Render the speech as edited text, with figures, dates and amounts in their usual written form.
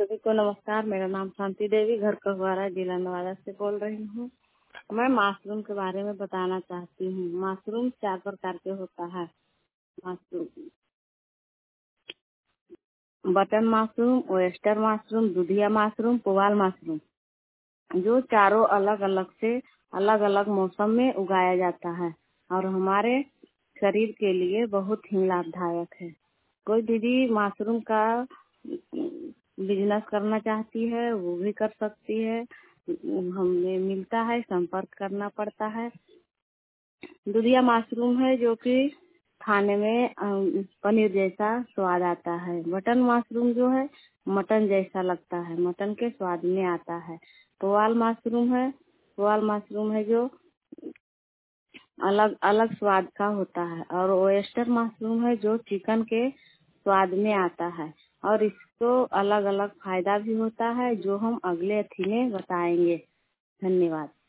सभी को नमस्कार। मेरा नाम शांति देवी, घर कगवारा, जिला नवादा से बोल रही हूँ। मैं मशरूम के बारे में बताना चाहती हूँ। मशरूम 4 प्रकार के होता है। Mushroom, button mushroom, oyster mushroom, दुधिया मशरूम, पुआल मशरूम, जो चारों अलग अलग से अलग अलग मौसम में उगाया जाता है और हमारे शरीर के लिए बहुत ही लाभदायक है। कोई दीदी मशरूम का बिजनेस करना चाहती है वो भी कर सकती है। हमें मिलता है, संपर्क करना पड़ता है। दुधिया मशरूम है जो कि खाने में पनीर जैसा स्वाद आता है। बटन मशरूम जो है मटन जैसा लगता है, मटन के स्वाद में आता है। पुआल मशरूम है जो अलग अलग स्वाद का होता है। और ओयस्टर मशरूम है जो चिकन के स्वाद में आता है और इसको अलग अलग फायदा भी होता है जो हम अगले अथी में बताएंगे। धन्यवाद।